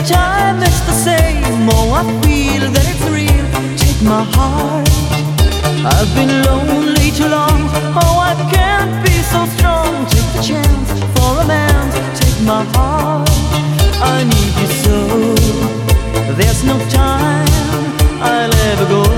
time it's the same. Oh, I feel that it's real. Take my heart. I've been lonely too long. Oh, I can't be so strong. Take the chance for a man. Take my heart. I need you so. There's no time I'll ever go.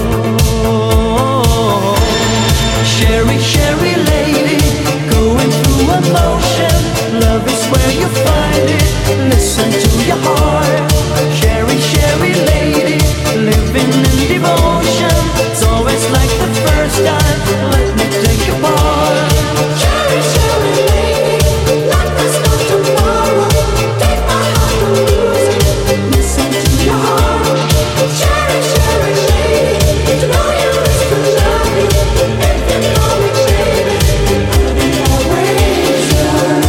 Sherry, Sherry lady, going through emotion. Love is where you find it. Listen to your heart. Sherry, Sherry lady, living in devotion. It's always like the first time. Let me take your part. Sherry, Sherry lady, like there's no tomorrow. Take my heart and lose it. Listen to your heart. Sherry, Sherry lady, to know you is to love you. If you know me, baby, I'll be always yours.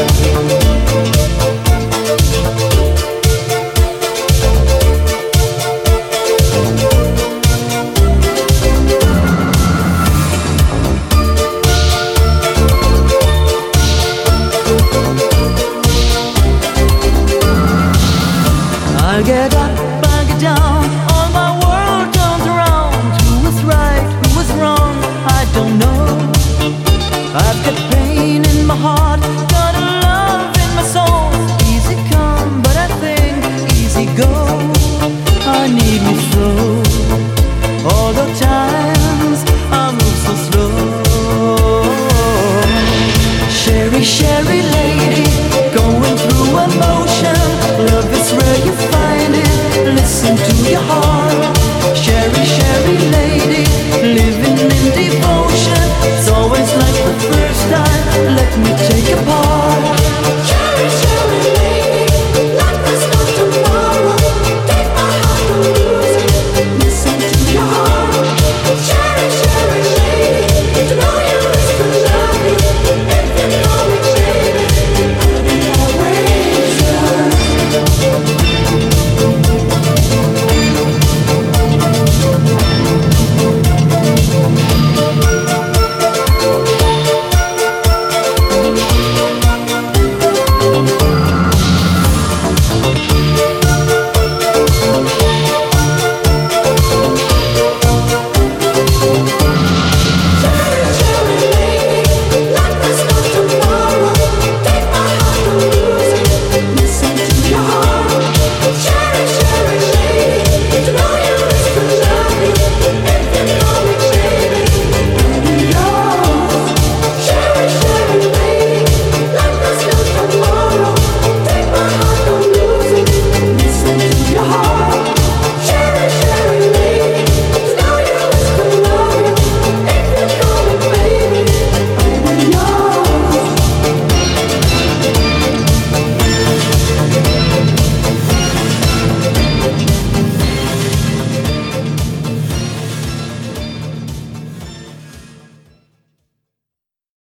I'll get up, I'll get down. All my world turns around. Who was right, who was wrong, I don't know. I've got pain in my heart, got a love in my soul. Easy come, but I think easy go. I need you so. All the times I move so slow. Sherry, Sherry lady, going through emotion. Love is where you find it. Listen to your heart. Sherry, Sherry lady, living in devotion. It's always like the first time. Let me take a part.